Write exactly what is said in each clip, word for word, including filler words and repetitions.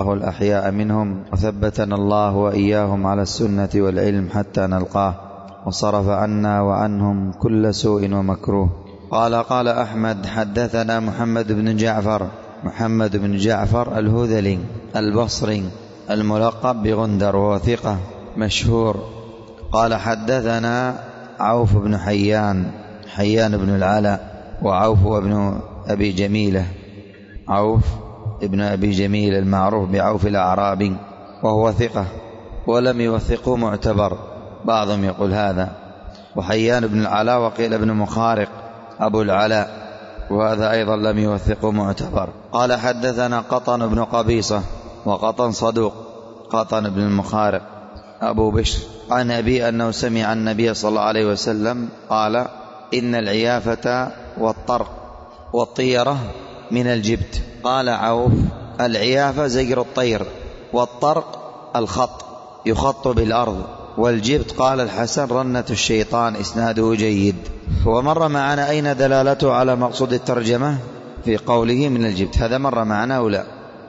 الأحياء منهم، وثبتنا الله وإياهم على السنة والعلم حتى نلقاه، وصرف عنا وعنهم كل سوء ومكروه. قال قال أحمد: حدثنا محمد بن جعفر محمد بن جعفر الهذلي البصري الملقب بغندر، وهو ثقة مشهور. قال: حدثنا عوف بن حيان حيان بن العلاء، وعوف وابن أبي جميلة، عوف ابن أبي جميل المعروف بعوف الأعرابي، وهو ثقة ولم يوثقه معتبر، بعضهم يقول هذا. وحيان بن العلاء وقيل ابن مخارق أبو العلاء، وهذا أيضا لم يوثقه معتبر. قال: حدثنا قطن بن قبيصة، وقطن صدوق، قطن بن المخارق أبو بشر، عن أبي أنه سمع النبي صلى الله عليه وسلم قال: إن العيافة والطرق والطيرة من الجبت. قال عوف: العيافة زجر الطير، والطرق الخط يخط بالأرض، والجبت قال الحسن رنة الشيطان. إسناده جيد. ومر معنا أين دلالته على مقصود الترجمة في قوله من الجبت، هذا مر معنا أو لا؟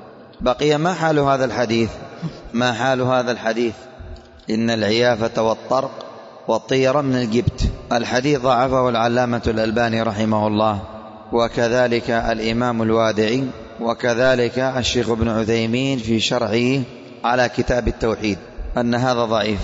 بقي ما حال هذا الحديث ما حال هذا الحديث إن العيافة والطرق والطيرة من الجبت. الحديث ضعفه العلامة الألباني رحمه الله، وكذلك الإمام الوادعي، وكذلك الشيخ ابن عثيمين في شرحه على كتاب التوحيد، أن هذا ضعيف،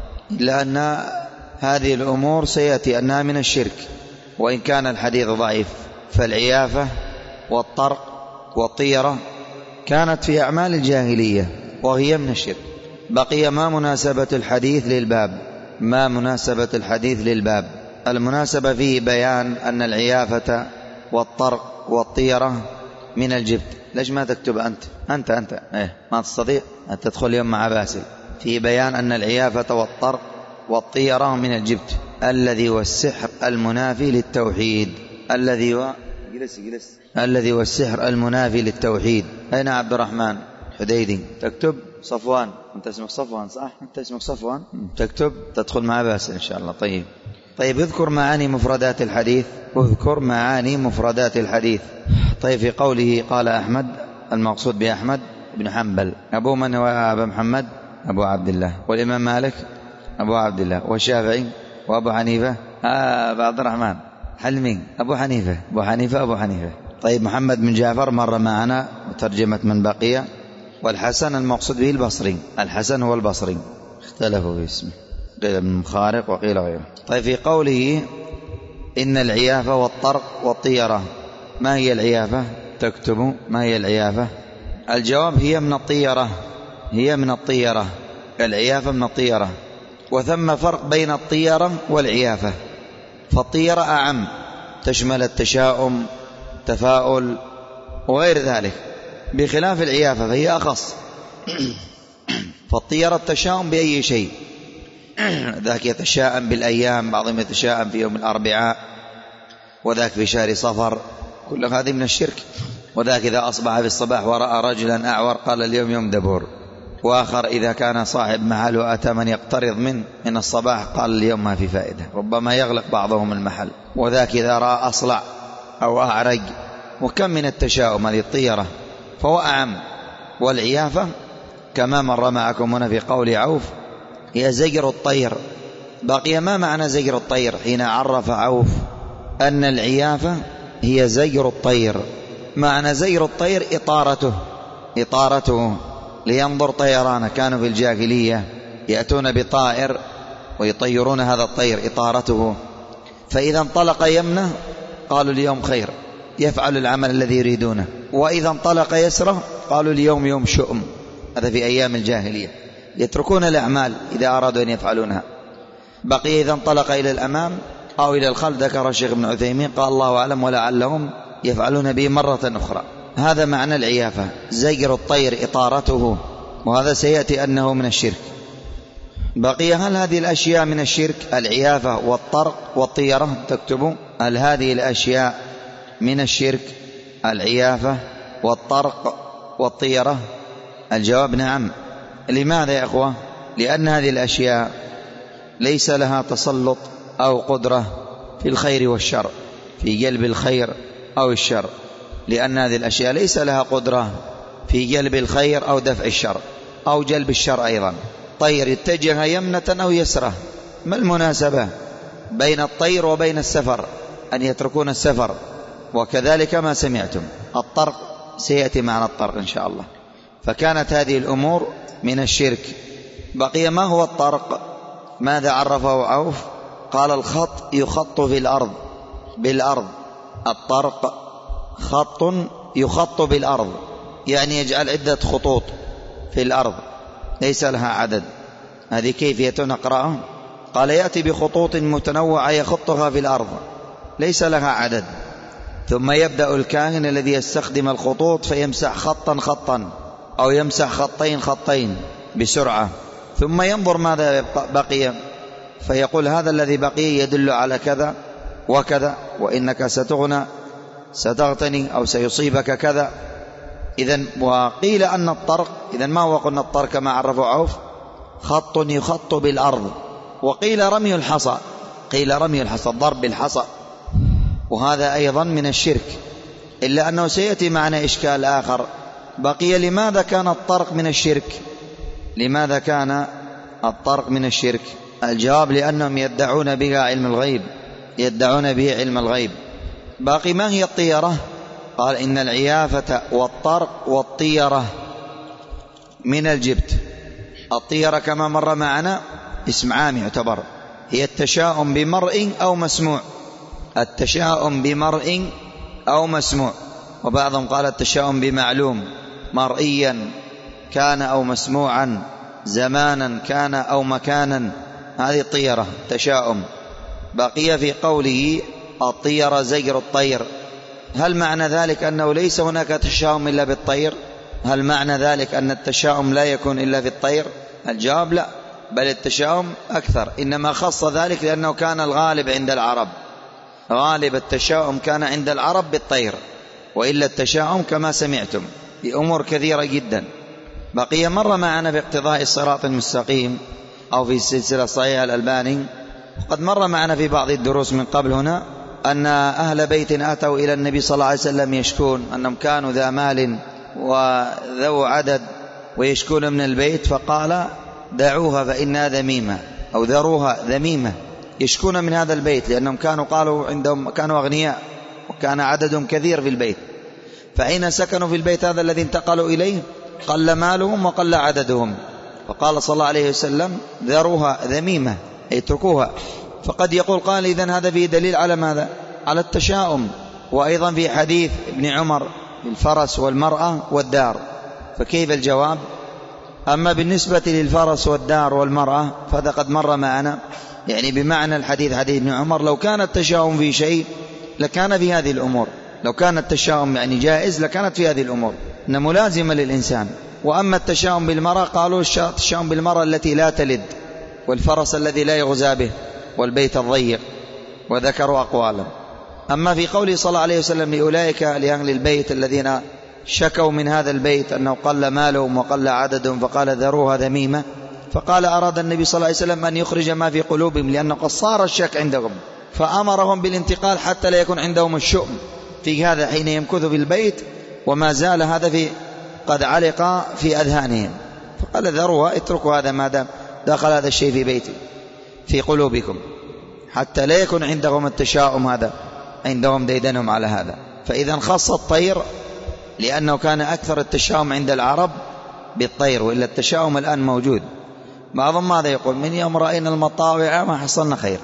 لأن هذه الأمور سيأتي أنها من الشرك، وإن كان الحديث ضعيف. فالعيافة والطرق والطيرة كانت في أعمال الجاهلية وهي من الشرك. بقي ما مناسبة الحديث للباب ما مناسبة الحديث للباب المناسبة فيه بيان أن العيافة والطرق والطيرة من الجبت. ليش ما تكتب أنت أنت أنت إيه ما تستطيع أن تدخل اليوم مع باسل؟ في بيان أن العيافة والطرق والطيرة من الجبت، الذي والسحر المنافي للتوحيد الذي و... جلس جلس الذي والسحر المنافي للتوحيد. أين عبد الرحمن حديدي؟ تكتب صفوان، أنت اسمك صفوان صح؟ أنت اسمك صفوان، تكتب تدخل مع باسل إن شاء الله. طيب طيب اذكر معاني مفردات الحديث اذكر معاني مفردات الحديث. طيب في قوله قال أحمد، المقصود بأحمد بن حنبل أبو من هو أبو محمد؟ أبو عبد الله. والإمام مالك أبو عبد الله، والشافعي وأبو حنيفة آه أبو عبد الرحمن حلمي أبو حنيفة أبو حنيفة أبو حنيفة. طيب محمد بن جعفر مر معنا وترجمة من بقية. والحسن المقصود به البصري، الحسن هو البصري، اختلفوا في اسمه، قيل ابن مخارق وقيل غيره. طيب في قوله إن العيافة والطرق والطيرة، ما هي العيافة؟ تكتب ما هي العيافة؟ الجواب هي من الطيرة هي من الطيرة العيافة من الطيرة. وثم فرق بين الطيرة والعيافة، فالطيرة أعم، تشمل التشاؤم تفاؤل وغير ذلك، بخلاف العيافة فهي أخص. فالطيرة التشاؤم بأي شيء، ذاك يتشاءم بالأيام، بعضهم يتشاءم في يوم الأربعاء، وذاك في شهر صفر، كل هذه من الشرك. وذاك إذا أصبح في الصباح ورأى رجلا أعور قال اليوم يوم دبور. وآخر إذا كان صاحب محل وأتى من يقترض منه من الصباح قال اليوم ما في فائدة، ربما يغلق بعضهم المحل. وذاك إذا رأى أصلع أو أعرج. وكم من التشاؤم، هذه الطيرة فهو أعم. والعيافة كما مر معكم هنا في قول عوف هي زجر الطير. بقي ما معنى زجر الطير حين عرف عوف أن العيافة هي زجر الطير؟ معنى زجر الطير إطارته إطارته لينظر طيرانه. كانوا في الجاهلية يأتون بطائر ويطيرون هذا الطير إطارته، فإذا انطلق يمنه قالوا اليوم خير، يفعل العمل الذي يريدونه. وإذا انطلق يسره قالوا اليوم يوم شؤم. هذا في أيام الجاهلية، يتركون الأعمال إذا أرادوا أن يفعلونها. بقي إذا انطلق إلى الأمام أو إلى الخلف، ذكر الشيخ ابن عثيمين قال الله أعلم ولعلهم يفعلون به مرة أخرى. هذا معنى العيافة، زجر الطير إطارته، وهذا سيأتي أنه من الشرك. بقي هل هذه الأشياء من الشرك؟ العيافة والطرق والطيرة، تكتبوا هل هذه الأشياء من الشرك؟ العيافة والطرق والطيرة. الجواب نعم. لماذا يا أخوة؟ لأن هذه الأشياء ليس لها تسلط أو قدرة في الخير والشر، في جلب الخير أو الشر، لأن هذه الأشياء ليس لها قدرة في جلب الخير أو دفع الشر أو جلب الشر أيضا. طير اتجه يمنة أو يسرة، ما المناسبة بين الطير وبين السفر؟ أن يتركون السفر. وكذلك ما سمعتم الطرق، سيأتي معنا الطرق إن شاء الله. فكانت هذه الأمور من الشرك. بقي ما هو الطرق؟ ماذا عرفه عوف؟ قال الخط يخط في الأرض بالأرض. الطرق خط يخط بالأرض، يعني يجعل عدة خطوط في الأرض ليس لها عدد. هذه كيفية نقرأه؟ قال يأتي بخطوط متنوعة يخطها في الأرض ليس لها عدد، ثم يبدأ الكاهن الذي يستخدم الخطوط فيمسح خطا خطا أو يمسح خطين خطين بسرعة، ثم ينظر ماذا بقي فيقول هذا الذي بقي يدل على كذا وكذا، وإنك ستغنى ستغتني أو سيصيبك كذا. إذن وقيل أن الطرق، إذن ما هو قلنا الطرق كما عرفه عوف؟ خط يخط بالأرض. وقيل رمي الحصى، قيل رمي الحصى ضرب الحصى، وهذا أيضا من الشرك، إلا أنه سيأتي معنا إشكال آخر. بقي لماذا كان الطرق من الشرك؟ لماذا كان الطرق من الشرك؟ الجواب لأنهم يدعون بها علم الغيب، يدعون به علم الغيب. باقي ما هي الطيرة؟ قال إن العيافة والطرق والطيرة من الجبت. الطيرة كما مر معنا اسم عام يعتبر، هي التشاؤم بمرء أو مسموع، التشاؤم بمرء أو مسموع. وبعضهم قال التشاؤم بمعلوم مرئيا كان أو مسموعا، زمانا كان أو مكانا، هذه الطيرة تشاؤم. بقي في قوله الطيرة زجر الطير، هل معنى ذلك أنه ليس هناك تشاؤم إلا بالطير؟ هل معنى ذلك أن التشاؤم لا يكون إلا في الطير؟ الجواب لا، بل التشاؤم أكثر، إنما خص ذلك لأنه كان الغالب عند العرب، غالب التشاؤم كان عند العرب بالطير، وإلا التشاؤم كما سمعتم بأمور كثيرة جدا. بقي مر معنا في اقتضاء الصراط المستقيم أو في السلسلة الصحيحة الألباني، وقد مر معنا في بعض الدروس من قبل هنا أن أهل بيت أتوا إلى النبي صلى الله عليه وسلم يشكون أنهم كانوا ذا مال وذو عدد ويشكون من البيت، فقال دعوها فإنها ذميمة، أو ذروها ذميمة، يشكون من هذا البيت لأنهم كانوا قالوا عندهم كانوا أغنياء وكان عددهم كثير في البيت، فحين سكنوا في البيت هذا الذي انتقلوا إليه قل مالهم وقل عددهم، فقال صلى الله عليه وسلم ذروها ذميمة، اتركوها. فقد يقول قال إذن هذا فيه دليل على ماذا؟ على التشاؤم. وأيضا في حديث ابن عمر الفرس والمرأة والدار، فكيف الجواب؟ أما بالنسبة للفرس والدار والمرأة فهذا قد مر معنا، يعني بمعنى الحديث حديث ابن عمر لو كان التشاؤم في شيء لكان في هذه الأمور، لو كان التشاؤم يعني جائز لكانت في هذه الأمور إنه ملازمة للإنسان. وأما التشاؤم بالمرأة قالوا التشاؤم بالمرأة التي لا تلد، والفرس الذي لا يغزى به، والبيت الضيق، وذكروا أقوالا. أما في قوله صلى الله عليه وسلم لأولئك لأهل البيت الذين شكوا من هذا البيت أنه قل مالهم وقل عددهم فقال ذروها ذميمة، فقال أراد النبي صلى الله عليه وسلم أن يخرج ما في قلوبهم، لأنه قد صار الشك عندهم، فأمرهم بالانتقال حتى لا يكون عندهم الشؤم في هذا حين يمكث في البيت، وما زال هذا في قد علق في أذهانهم، فقال ذروها اتركوا هذا ما دام دخل هذا الشيء في بيتي في قلوبكم، حتى لا يكون عندهم التشاؤم، هذا عندهم ديدنهم على هذا. فإذا خص الطير لأنه كان أكثر التشاؤم عند العرب بالطير، وإلا التشاؤم الآن موجود. بعضهم ماذا يقول؟ من يوم رأينا المطاوع ما حصلنا خير،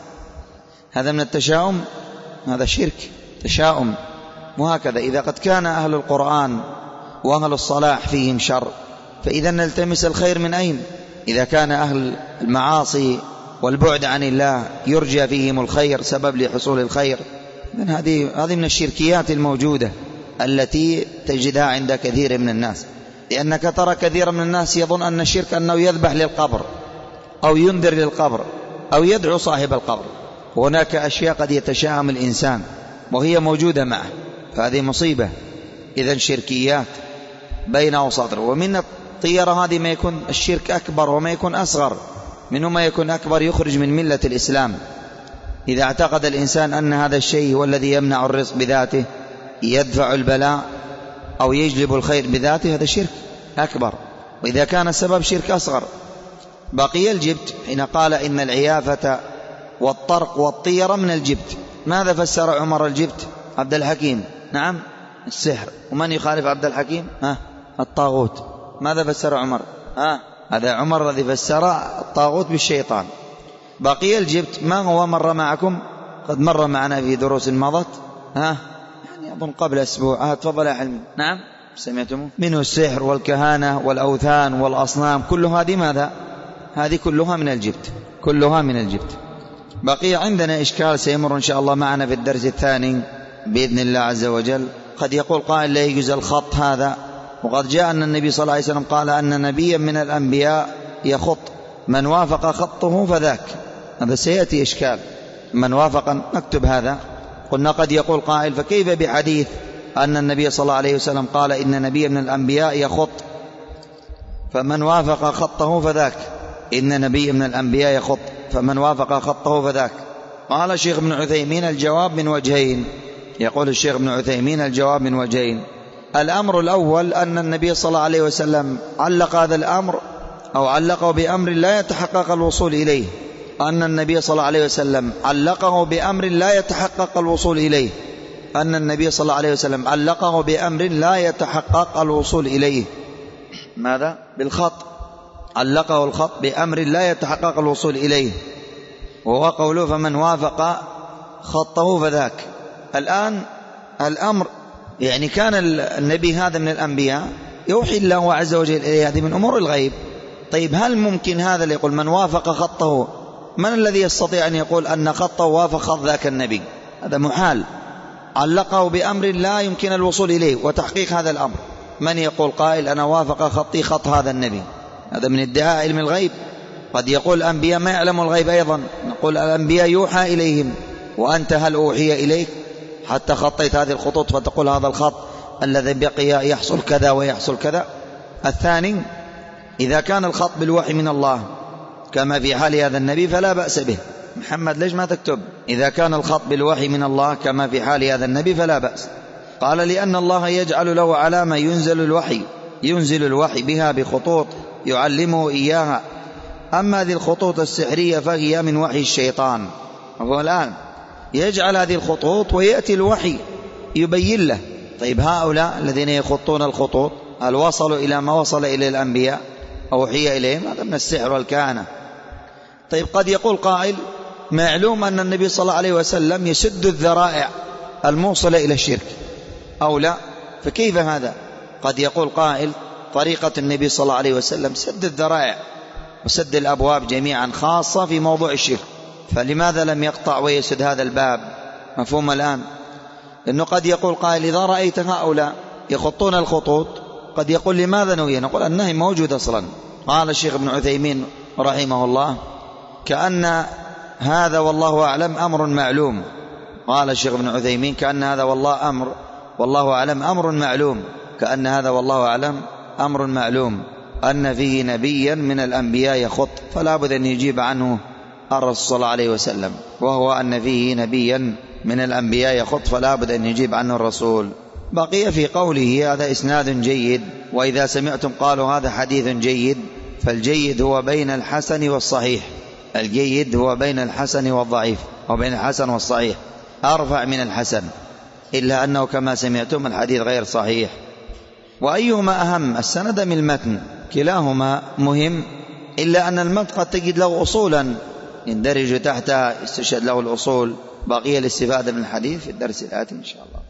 هذا من التشاؤم، هذا شرك تشاؤم. وهكذا إذا قد كان أهل القرآن وأهل الصلاح فيهم شر، فإذا نلتمس الخير من أين؟ إذا كان أهل المعاصي والبعد عن الله يرجى فيهم الخير سبب لحصول الخير، من هذه هذه من الشركيات الموجودة التي تجدها عند كثير من الناس، لأنك ترى كثير من الناس يظن أن الشرك أنه يذبح للقبر أو ينذر للقبر أو يدعو صاحب القبر، وهناك أشياء قد يتشاءم الإنسان وهي موجودة معه، فهذه مصيبة. إذن شركيات بين وسطر. ومن الطيرة هذه ما يكون الشرك أكبر وما يكون أصغر، منه ما يكون أكبر يخرج من ملة الإسلام. إذا اعتقد الإنسان أن هذا الشيء هو الذي يمنع الرزق بذاته، يدفع البلاء، أو يجلب الخير بذاته هذا شرك أكبر، وإذا كان السبب شرك أصغر. بقي الجبت حين قال إن العيافة والطرق والطيرة من الجبت. ماذا فسر عمر الجبت؟ عبد الحكيم. نعم السحر. ومن يخالف عبد الحكيم؟ ها الطاغوت. ماذا فسر عمر؟ ها هذا عمر الذي فسر الطاغوت بالشيطان. بقي الجبت ما هو مر معكم؟ قد مر معنا في دروس مضت، ها يعني أظن قبل أسبوع. ها تفضل يا حلمي. نعم سمعتم منه السحر والكهانة والأوثان والأصنام، كل هذه ماذا؟ هذه كلها من الجبت، كلها من الجبت. بقي عندنا إشكال سيمر إن شاء الله معنا في الدرس الثاني بإذن الله عز وجل. قد يقول قائل لا يجوز الخط هذا، وقد جاء أن النبي صلى الله عليه وسلم قال أن نبيا من الأنبياء يخط من وافق خطه فذاك. هذا سيأتي إشكال، من وافق نكتب هذا. قلنا قد يقول قائل فكيف بحديث أن النبي صلى الله عليه وسلم قال إن نبيا من الأنبياء يخط فمن وافق خطه فذاك، إن نبي من الأنبياء يخط فمن وافق خطه فذاك. قال الشيخ ابن عثيمين الجواب من وجهين. يقول الشيخ ابن عثيمين الجواب من وجهين. الأمر الأول أن النبي صلى الله عليه وسلم علق هذا الأمر أو علقه بأمر لا يتحقق الوصول إليه، أن النبي صلى الله عليه وسلم علقه بأمر لا يتحقق الوصول إليه، أن النبي صلى الله عليه وسلم علقه بأمر لا يتحقق الوصول إليه. ماذا؟ بالخط، علقه الخط بأمر لا يتحقق الوصول إليه، وهو قوله فمن وافق خطه فذاك. الآن الأمر يعني كان النبي هذا من الأنبياء يوحي الله عز وجل إليه، هذه من أمور الغيب. طيب هل ممكن هذا اللي يقول من وافق خطه؟ من الذي يستطيع أن يقول أن خطه وافق خط ذاك النبي؟ هذا محال. علقه بأمر لا يمكن الوصول إليه وتحقيق هذا الأمر. من يقول قائل أنا وافق خطي خط هذا النبي؟ هذا من ادعاء علم الغيب. قد يقول الأنبياء ما يعلم الغيب أيضا، نقول الأنبياء يوحى إليهم، وأنت هل أوحي إليك حتى خطيت هذه الخطوط فتقول هذا الخط الذي بقي يحصل كذا ويحصل كذا؟ الثاني إذا كان الخط بالوحي من الله كما في حال هذا النبي فلا بأس به. محمد ليش ما تكتب؟ إذا كان الخط بالوحي من الله كما في حال هذا النبي فلا بأس. قال لأن الله يجعل له علامة ينزل الوحي ينزل الوحي بها بخطوط يعلمه إياها، أما هذه الخطوط السحرية فهي من وحي الشيطان. هو الآن يجعل هذه الخطوط ويأتي الوحي يبين له. طيب هؤلاء الذين يخطون الخطوط هل وصلوا إلى ما وصل إلى الأنبياء أوحي إليهم؟ هذا من السحر والكهانة. طيب قد يقول قائل معلوم أن النبي صلى الله عليه وسلم يسد الذرائع الموصلة إلى الشرك أو لا، فكيف هذا؟ قد يقول قائل طريقة النبي صلى الله عليه وسلم سد الذرائع وسد الأبواب جميعا خاصة في موضوع الشرك، فلماذا لم يقطع ويسد هذا الباب؟ مفهوم الآن؟ لأنه قد يقول قائل إذا رأيت هؤلاء يخطون الخطوط قد يقول لماذا نهي؟ نقول النهي موجود أصلا. قال الشيخ ابن عثيمين رحمه الله كأن هذا والله أعلم أمر معلوم. قال الشيخ ابن عثيمين كأن هذا والله أمر والله أعلم أمر معلوم، كأن هذا والله أعلم أمر معلوم أن فيه نبيا من الأنبياء يخط، فلا بد أن يجيب عنه الرسول صلى الله عليه وسلم، وهو أن فيه نبيا من الأنبياء يخط فلا بد أن يجيب عنه الرسول. بقي في قوله هذا إسناد جيد، وإذا سمعتم قالوا هذا حديث جيد، فالجيد هو بين الحسن والصحيح، الجيد هو بين الحسن والضعيف وبين الحسن والصحيح، أرفع من الحسن، إلا أنه كما سمعتم الحديث غير صحيح. وأيهما أهم السند من المتن؟ كلاهما مهم، إلا أن المتن قد تجد له أصولا يندرج تحتها يستشهد له الأصول. بقي الاستفادة من الحديث في الدرس الآتي إن شاء الله.